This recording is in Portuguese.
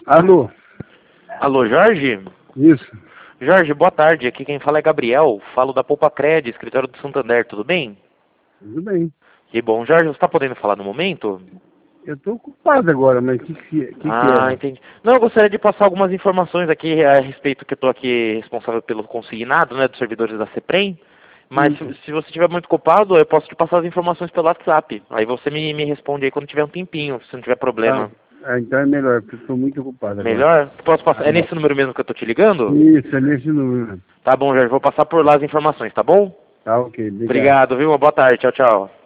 Alô? Alô, Jorge? Isso. Jorge, boa tarde. Aqui quem fala é Gabriel. Falo da Poupa Cred, escritório do Santander. Tudo bem? Tudo bem. Que bom. Jorge, você está podendo falar no momento? Eu tô ocupado agora, mas o que era? Entendi. Não, eu gostaria de passar algumas informações aqui a respeito que eu estou aqui responsável pelo consignado, né, dos servidores da CEPREM. Mas Isso. se você estiver muito ocupado, eu posso te passar as informações pelo WhatsApp. Aí você me responde aí quando tiver um tempinho, se não tiver Ah, problema. então é melhor, porque eu tô muito ocupado agora. Melhor? Posso passar? É É. nesse número mesmo que eu estou te ligando? Isso, é nesse número. Tá bom, Jorge. Vou passar por lá as informações, tá bom? Tá, ok. Obrigado. Obrigado, viu? Uma boa tarde. Tchau, tchau.